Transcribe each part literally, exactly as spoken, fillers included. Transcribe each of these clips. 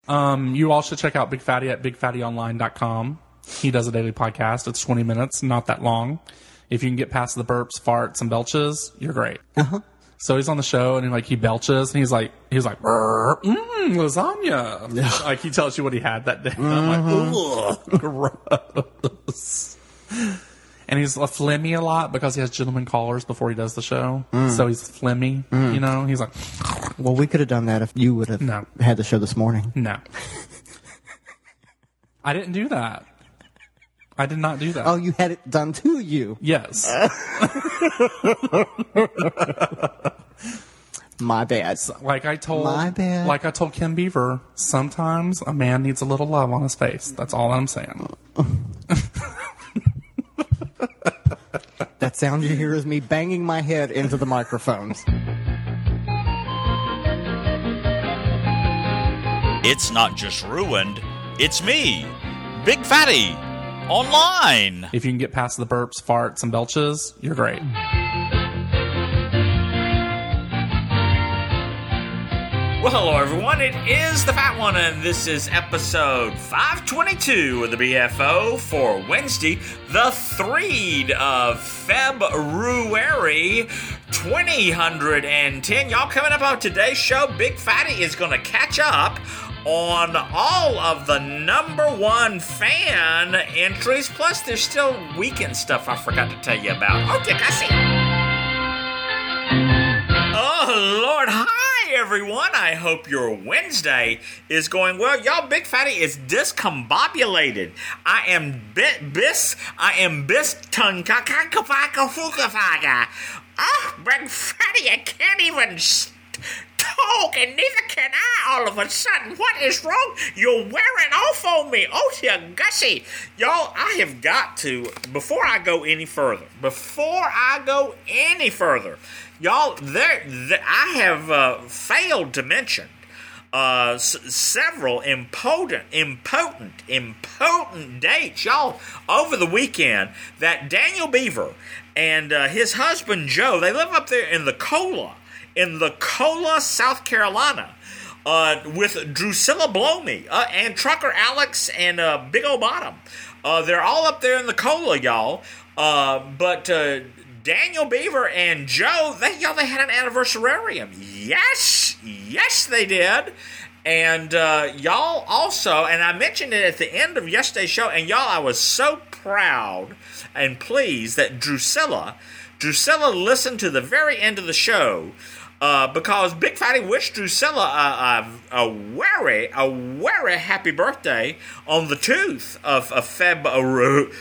Um, you all should check out Big Fatty at big fatty online dot com. He does a daily podcast. It's twenty minutes, not that long. If you can get past the burps, farts, and belches, you're great. Uh-huh. So he's on the show and he, like he belches and he's like he's like mmm lasagna. Yeah. Like he tells you what he had that day. And I'm like, ugh, gross. And he's a phlegmy a lot because he has gentleman callers before he does the show. Mm. So he's phlegmy, mm. you know. He's like, well, we could have done that if you would have no. had the show this morning. No, I didn't do that. I did not do that. Oh, you had it done to you. Yes. My bad. Like I told, My bad. Like I told Kim Beaver, sometimes a man needs a little love on his face. That's all I'm saying. That sound you hear is me banging my head into the microphones. It's not just ruined, it's me, Big Fatty, online. If you can get past the burps, farts, and belches, you're great. Well, hello everyone, it is the Fat One, and this is episode five twenty-two of the B F O for Wednesday, the third of February, twenty ten. Y'all, coming up on today's show, Big Fatty is going to catch up on all of the number one fan entries, plus there's still weekend stuff I forgot to tell you about. Okay, I see. Oh, Lord, hi everyone. I hope your Wednesday is going well. Y'all, Big Fatty is discombobulated. I am bit bis. I am bis tongue. Ah, Big Fatty, I can't even st- talk, and neither can I all of a sudden. What is wrong? You're wearing off on me. Oh, dear Gussie. Y'all, I have got to, before I go any further, before I go any further, y'all, there, there I have uh, failed to mention uh, s- several important, important, important dates, y'all, over the weekend that Daniel Beaver and uh, his husband Joe, they live up there in the Cola, in the Cola, South Carolina, uh, with Drusilla Blomey uh, and Trucker Alex and uh, Big O Bottom. Uh, they're all up there in the Cola, y'all. Uh, but uh, Daniel Beaver and Joe, they y'all, they had an anniversarium. Yes, yes, they did. And uh, y'all also, and I mentioned it at the end of yesterday's show, and y'all, I was so proud and pleased that Drusilla, Drusilla listened to the very end of the show. Uh, because Big Fatty wished Drusilla a, a, a very, a very happy birthday on the tooth of, of February.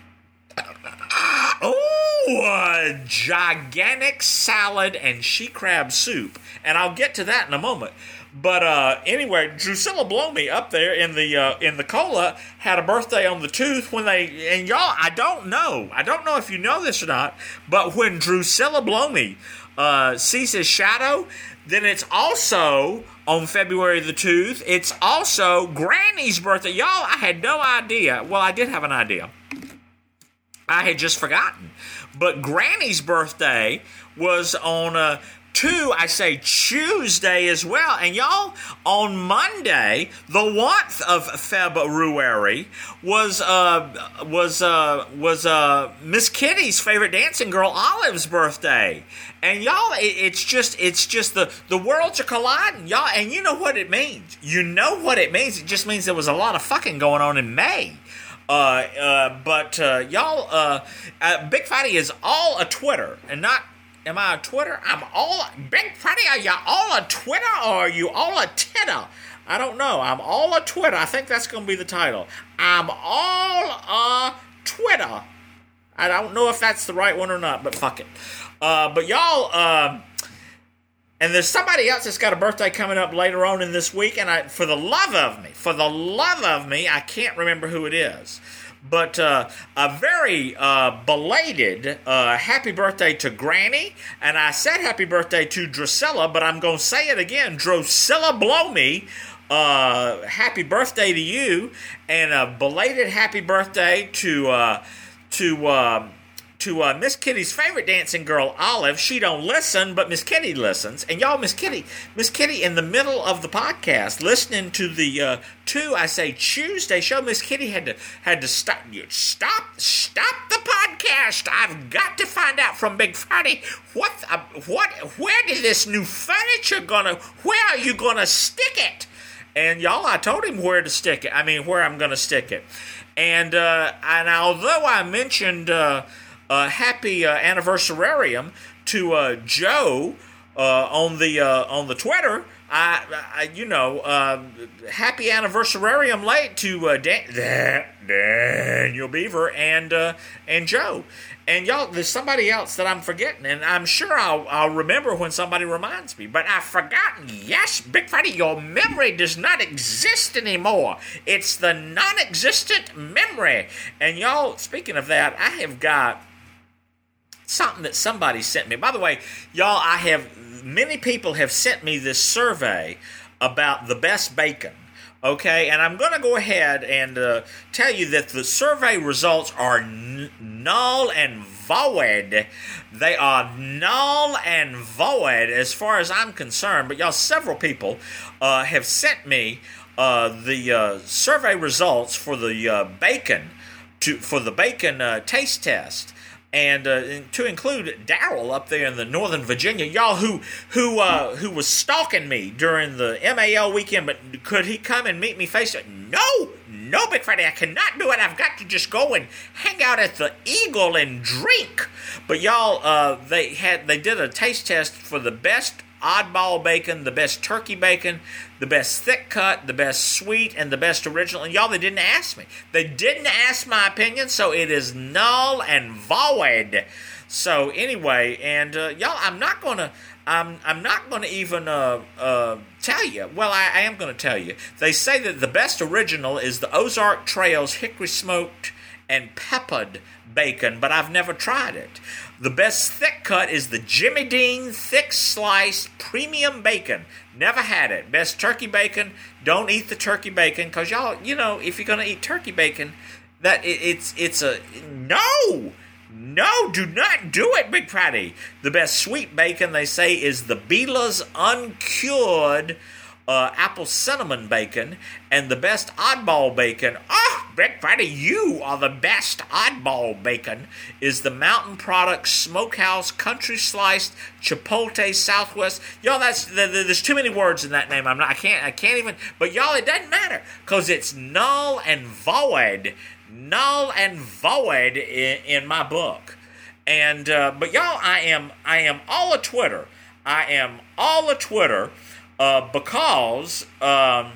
Oh, a gigantic salad and she crab soup. And I'll get to that in a moment. But uh, anyway, Drusilla Blomey up there in the uh, in the Cola had a birthday on the tooth when they, and y'all, I don't know. I don't know if you know this or not, but when Drusilla Blomey Uh, sees his shadow, then it's also on February the tooth. It's also Granny's birthday. Y'all, I had no idea. Well, I did have an idea. I had just forgotten. But Granny's birthday was on uh, two, I say Tuesday as well. And y'all, on Monday, the first of February, was uh was uh was uh Miss Kitty's favorite dancing girl, Olive's birthday. And y'all, it, it's just it's just the the worlds are colliding, y'all. And you know what it means. You know what it means. It just means there was a lot of fucking going on in May. Uh, uh, but uh, y'all, uh, uh, Big Fatty is all a Twitter and not. Am I a Twitter? I'm all Big Fatty. Are you all a Twitter or are you all a Titter? I don't know. I'm all a Twitter. I think that's going to be the title. I'm all a Twitter. I don't know if that's the right one or not, but fuck it. Uh, but y'all, uh, and there's somebody else that's got a birthday coming up later on in this week, and I, for the love of me, for the love of me, I can't remember who it is. But uh, a very uh, belated uh, happy birthday to Granny. And I said happy birthday to Drusilla, but I'm going to say it again. Drusilla Blomey, uh, happy birthday to you. And a belated happy birthday to uh, to uh, to uh, Miss Kitty's favorite dancing girl, Olive. She don't listen, but Miss Kitty listens. And y'all, Miss Kitty, Miss Kitty, in the middle of the podcast, listening to the uh, two, I say Tuesday show, Miss Kitty had to had to stop. Stop, stop the podcast. I've got to find out from Big Friday what, uh, what, where did this new furniture gonna? Where are you gonna stick it? And y'all, I told him where to stick it. I mean, where I'm gonna stick it. And uh, and although I mentioned uh, uh, happy uh, anniversarium to uh, Joe uh, on the uh, on the Twitter, I, I you know uh, happy anniversarium late to uh, Dan- Daniel Beaver and uh, and Joe. And y'all, there's somebody else that I'm forgetting, and I'm sure I'll, I'll remember when somebody reminds me. But I've forgotten. Yes, Big Fatty, your memory does not exist anymore. It's the non-existent memory. And y'all, speaking of that, I have got something that somebody sent me. By the way, y'all, I have many people have sent me this survey about the best bacon. Okay, and I'm going to go ahead and uh, tell you that the survey results are n- null and void. They are null and void as far as I'm concerned. But y'all, several people uh, have sent me uh, the uh, survey results for the uh, bacon to for the bacon uh, taste test. And uh, to include Daryl up there in the Northern Virginia, y'all who who uh, who was stalking me during the M A L weekend, but could he come and meet me face to face? No, no, Big Friday, I cannot do it. I've got to just go and hang out at the Eagle and drink. But y'all, uh, they had they did a taste test for the best oddball bacon, the best turkey bacon, the best thick cut, the best sweet, and the best original. And y'all, they didn't ask me. They didn't ask my opinion, so it is null and void. So anyway, and uh, y'all, I'm not gonna, I'm, I'm not gonna even uh, uh, tell you. Well, I, I am gonna tell you. They say that the best original is the Ozark Trails hickory smoked and peppered bacon, but I've never tried it. The best thick cut is the Jimmy Dean thick sliced premium bacon. Never had it. Best turkey bacon. Don't eat the turkey bacon, because y'all, you know, if you're gonna eat turkey bacon, that it, it's it's a no, no, do not do it, Big Friday. The best sweet bacon, they say, is the Beela's uncured Uh, apple cinnamon bacon. And the best oddball bacon, oh, Big Friday, you are the best oddball bacon, is the Mountain Products Smokehouse Country Sliced Chipotle Southwest. Y'all, that's there's too many words in that name. I'm not. I can't. I can't even. But y'all, it doesn't matter, because it's null and void, null and void in, in my book. And uh, but y'all, I am. I am all a Twitter. I am all a Twitter. Uh, because um,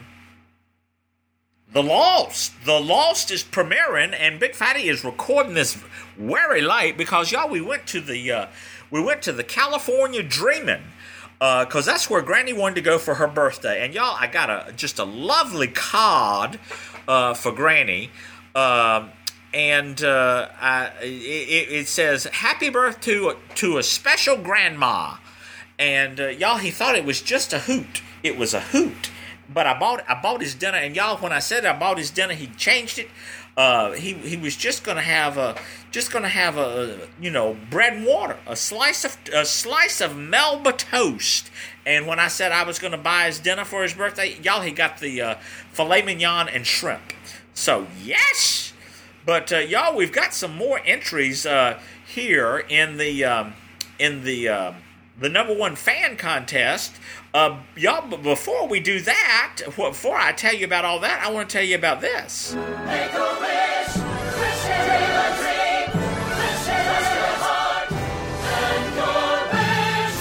The Lost, The Lost is premiering, and Big Fatty is recording this very late because y'all, we went to the uh, we went to the California Dreamin', because uh, that's where Granny wanted to go for her birthday, and y'all, I got a just a lovely card uh, for Granny. Um, And uh, I, it, it says, "Happy birthday to, to a special grandma." And uh, y'all, he thought it was just a hoot. It was a hoot. But I bought I bought his dinner, and y'all, when I said I bought his dinner, he changed it. Uh, he he was just gonna have a just gonna have a you know bread and water, a slice of a slice of Melba toast. And when I said I was gonna buy his dinner for his birthday, y'all, he got the uh, filet mignon and shrimp. So yes. But uh, y'all, we've got some more entries uh, here in the um, in the uh, the number one fan contest. Uh, y'all, but before we do that, before I tell you about all that, I want to tell you about this. Make a wish, wish dream a dream, wish trust your heart, and your wish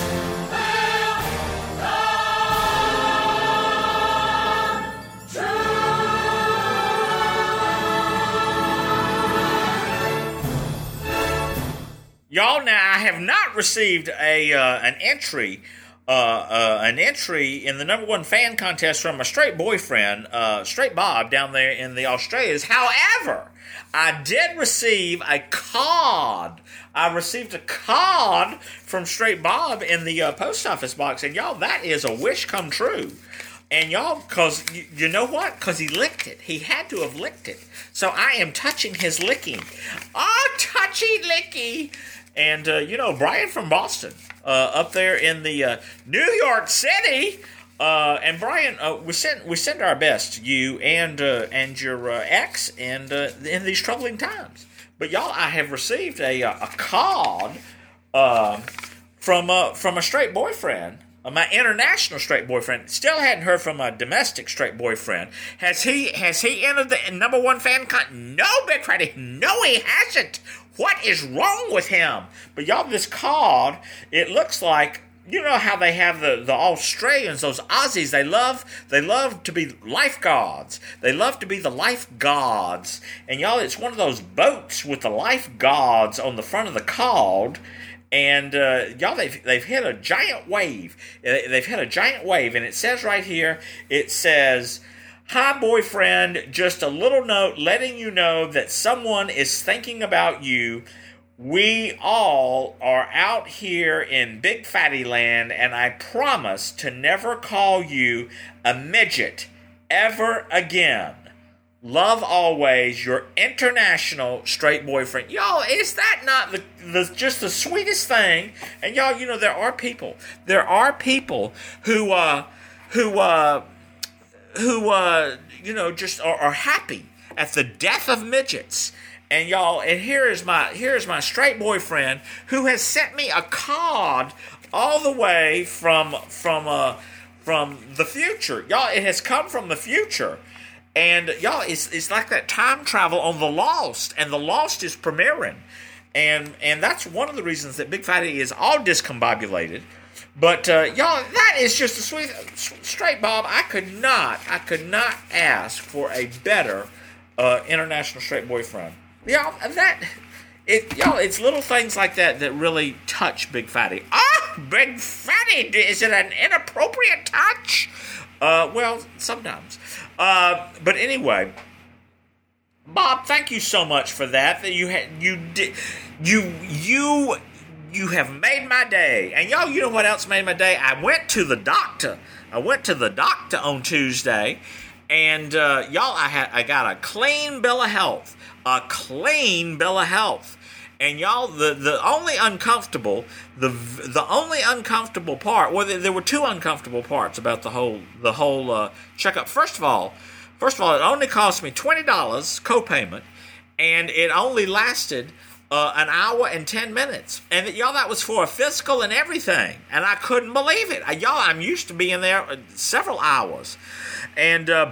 will come true. Y'all, now I have not received a uh, an entry. Uh, uh, an entry in the number one fan contest from a straight boyfriend, uh, Straight Bob, down there in the Australias. However, I did receive a card. I received a card from Straight Bob in the uh, post office box, and y'all, that is a wish come true. And y'all, because you, you know what? Because he licked it. He had to have licked it. So I am touching his licking. Oh, touchy licky. And, uh, you know, Brian from Boston, uh, up there in the uh, New York City. Uh, and Brian, uh, we send we send our best to you and uh, and your uh, ex and uh, in these troubling times. But y'all, I have received a a card uh, from uh, from a straight boyfriend. Uh, my international straight boyfriend. Still hadn't heard from my domestic straight boyfriend. Has he has he entered the number one fan con? No, Big Friday. No, he hasn't. What is wrong with him? But y'all, this card, it looks like, you know how they have the, the Australians, those Aussies, they love they love to be lifeguards. They love to be the lifeguards. And y'all, it's one of those boats with the lifeguards on the front of the card. And uh, y'all, they've they've hit a giant wave. They've hit a giant wave, and it says right here, it says, "Hi, boyfriend. Just a little note letting you know that someone is thinking about you. We all are out here in Big Fatty Land, and I promise to never call you a midget ever again. Love always, your international straight boyfriend." Y'all, is that not the, the just the sweetest thing? And y'all, you know, there are people, there are people who, uh, who, uh, who, uh, you know, just are, are happy at the death of midgets. And y'all, and here is my here is my straight boyfriend who has sent me a card all the way from from uh from the future. Y'all, it has come from the future. And y'all, it's it's like that time travel on The Lost, and The Lost is premiering. And and that's one of the reasons that Big Fatty is all discombobulated. But uh, y'all, that is just a sweet straight Bob. I could not, I could not ask for a better uh, international straight boyfriend. Y'all, that it y'all, it's little things like that that really touch Big Fatty. Ah, Big Fatty, is it an inappropriate touch? Uh, well, sometimes. Uh, but anyway, Bob, thank you so much for that. That you had you did you you you have made my day. And y'all, you know what else made my day? I went to the doctor. I went to the doctor on Tuesday, and uh, y'all, I had I got a clean bill of health. A clean bill of health. And y'all, the, the only uncomfortable, the the only uncomfortable part, well, there were two uncomfortable parts about the whole the whole uh, checkup. First of all, first of all, it only cost me twenty dollars co-payment, and it only lasted uh, an hour and ten minutes. And y'all, that was for a physical and everything, and I couldn't believe it. Y'all, I'm used to being there several hours, and uh,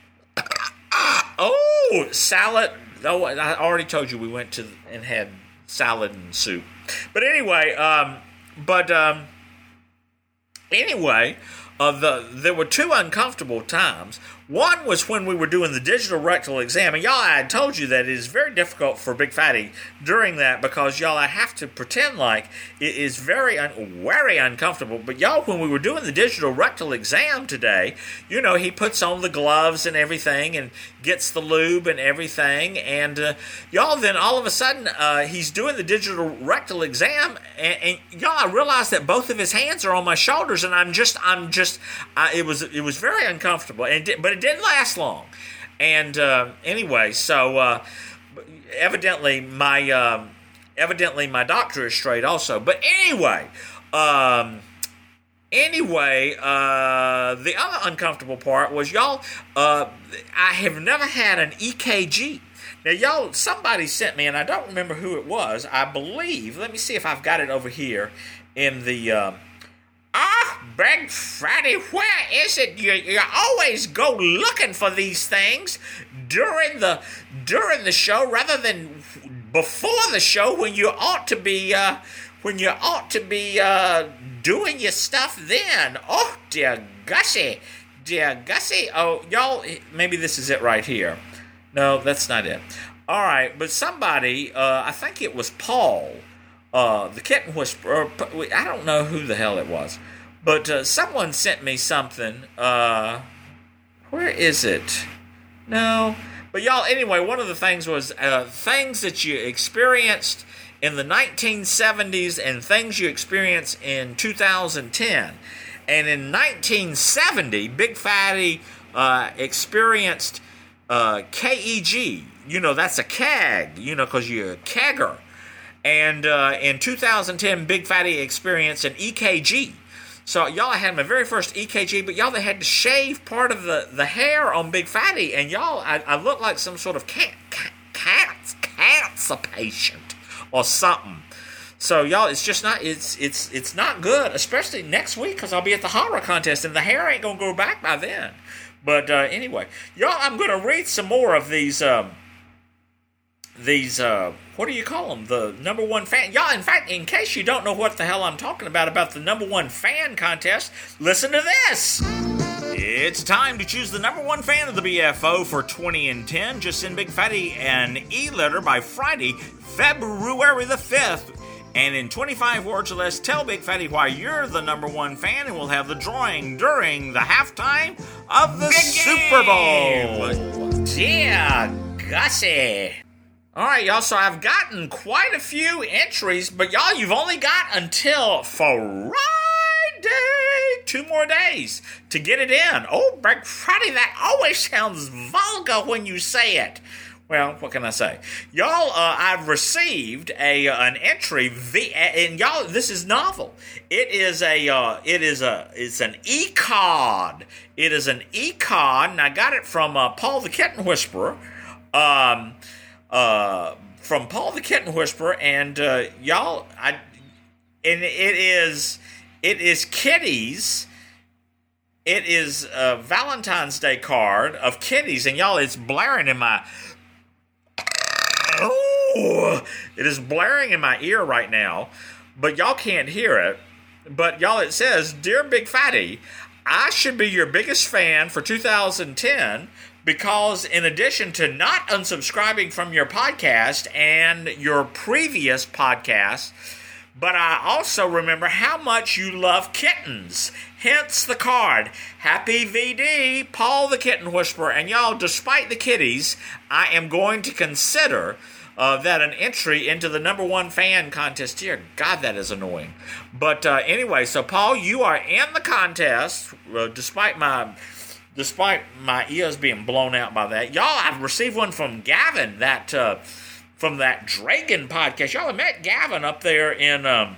oh, salad. Oh, I already told you we went to and had salad and soup. But anyway, um, but um, anyway, uh, the there were two uncomfortable times. One was when we were doing the digital rectal exam, and y'all, I had told you that it is very difficult for Big Fatty during that because y'all, I have to pretend like it is very, un- very uncomfortable. But y'all, when we were doing the digital rectal exam today, you know, he puts on the gloves and everything and gets the lube and everything, and uh, y'all, then all of a sudden uh, he's doing the digital rectal exam, and, and y'all, I realized that both of his hands are on my shoulders, and I'm just, I'm just, uh, it was, it was very uncomfortable, and it, but it didn't last long. And uh, anyway, so uh, evidently my um, evidently my doctor is straight also. But anyway, um, anyway, uh, the other uncomfortable part was, y'all, uh, I have never had an E K G. Now, y'all, somebody sent me, and I don't remember who it was. I believe. Let me see if I've got it over here in the. Uh, Ah, Big Fatty, where is it? You, you always go looking for these things during the during the show rather than before the show when you ought to be uh, when you ought to be uh, doing your stuff then. Oh, dear Gussie, dear Gussie. Oh, y'all, maybe this is it right here. No, that's not it. All right, but somebody, uh, I think it was Paul. Uh, the kitten whisperer, I don't know who the hell it was, but uh, someone sent me something. Uh, where is it? No. But y'all, anyway, one of the things was uh, things that you experienced in the nineteen seventies and things you experienced in two thousand ten. And in nineteen seventy, Big Fatty uh, experienced uh, K E G. You know, that's a keg, you know, because you're a kegger. And uh, in two thousand ten, Big Fatty experienced an E K G. So y'all, I had my very first E K G, but y'all, they had to shave part of the, the hair on Big Fatty, and y'all, I, I looked like some sort of cat, cat, cat, cancer patient or something. So y'all, it's just not, it's it's it's not good, especially next week, because I'll be at the horror contest, and the hair ain't gonna grow back by then. But uh, anyway, y'all, I'm gonna read some more of these. Um, These, uh, what do you call them? The number one fan. Y'all, in fact, in case you don't know what the hell I'm talking about, about the number one fan contest, listen to this. It's time to choose the number one fan of the B F O for twenty ten. Just send Big Fatty an e-letter by Friday, February the fifth. And in twenty-five words or less, tell Big Fatty why you're the number one fan, and we'll have the drawing during the halftime of the Big Super Bowl. Yeah, Gussie. All right, y'all, so I've gotten quite a few entries, but y'all, you've only got until Friday, two more days to get it in. Oh, Black Friday, that always sounds vulgar when you say it. Well, what can I say? Y'all, uh, I've received a uh, an entry, v- and y'all, this is novel. It is a, uh, it is a, it's an e-card. It is an e-card, and I got it from uh, Paul the Kitten Whisperer. Um... Uh, from Paul the Kitten Whisperer, and uh, y'all, I, and it is, it is kitties. It is a Valentine's Day card of kitties, and y'all, it's blaring in my. Oh, it is blaring in my ear right now, but y'all can't hear it. But y'all, it says, "Dear Big Fatty, I should be your biggest fan for two thousand ten." Because in addition to not unsubscribing from your podcast and your previous podcast, but I also remember how much you love kittens. Hence the card. Happy V D, Paul the Kitten Whisperer. And y'all, despite the kitties, I am going to consider uh, that an entry into the number one fan contest. Dear God, that is annoying. But uh, anyway, so Paul, you are in the contest, uh, despite my... Despite my ears being blown out by that. Y'all, I've received one from Gavin, that uh, from that Dragon podcast. Y'all have met Gavin up there in um,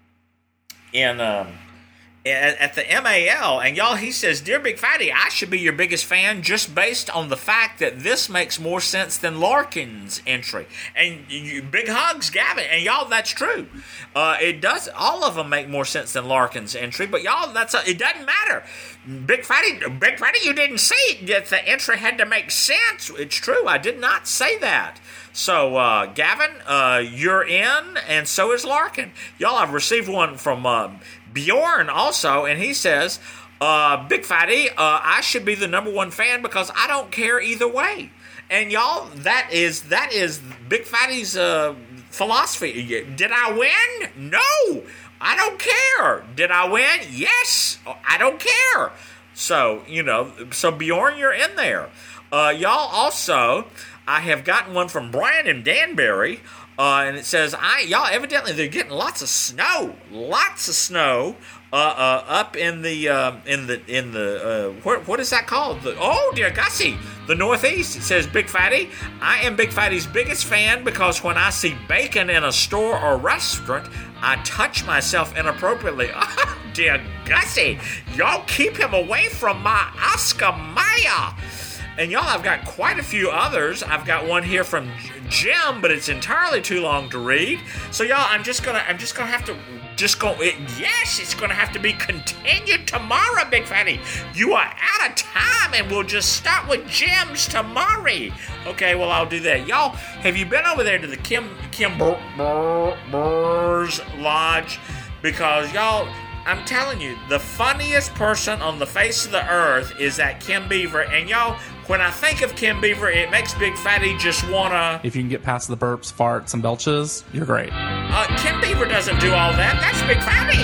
in um, at, at the M A L. And y'all, he says, "Dear Big Fatty, I should be your biggest fan just based on the fact that this makes more sense than Larkin's entry." And you, big hugs, Gavin. And y'all, that's true. Uh, it does. All of them make more sense than Larkin's entry. But y'all, that's a, it doesn't matter. Big Fatty, Big Fatty, you didn't say it, that the entry had to make sense. It's true. I did not say that. So, uh, Gavin, uh, you're in, and so is Larkin. Y'all, I've received one from uh, Bjorn also, and he says, uh, Big Fatty, uh, I should be the number one fan because I don't care either way. And y'all, that is that is Big Fatty's uh, philosophy. Did I win? No. I don't care. Did I win? Yes. I don't care. So, you know, so Bjorn, you're in there. Uh, y'all also, I have gotten one from Brian and Danbury, uh, and it says, I y'all, evidently they're getting lots of snow. Lots of snow. Uh, uh, up in the uh, in the in the uh, what what is that called? The, oh dear Gussie, the Northeast. It says, Big Fatty, I am Big Fatty's biggest fan because when I see bacon in a store or restaurant, I touch myself inappropriately. Oh dear Gussie, y'all keep him away from my Oscar Mayer. And y'all, I've got quite a few others. I've got one here from Jim, but it's entirely too long to read. So y'all, I'm just gonna I'm just gonna have to. Just go, it, yes, it's going to have to be continued tomorrow, Big Fatty. You are out of time, and we'll just start with Jim's tomorrow. Okay, well, I'll do that. Y'all, have you been over there to the Kim Kim Bur- Bur- Burr's Lodge? Because, y'all, I'm telling you, the funniest person on the face of the earth is that Kim Beaver. And, y'all, when I think of Kim Beaver, it makes Big Fatty just want to... If you can get past the burps, farts, and belches, you're great. Uh, Kim Beaver doesn't do all that. That's Big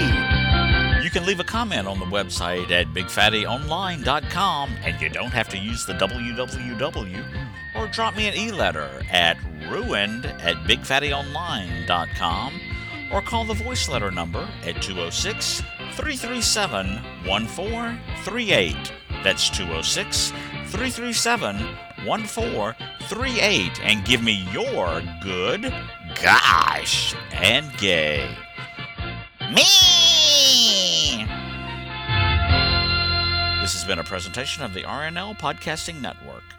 Fatty. You can leave a comment on the website at big fatty online dot com, and you don't have to use the W W W, or drop me an e-letter at ruined at big fatty online dot com, or call the voice letter number at two oh six, three three seven, one four three eight. That's two oh six, three three seven, one four three eight. And give me your good, gosh, and gay. Me! This has been a presentation of the R N L Podcasting Network.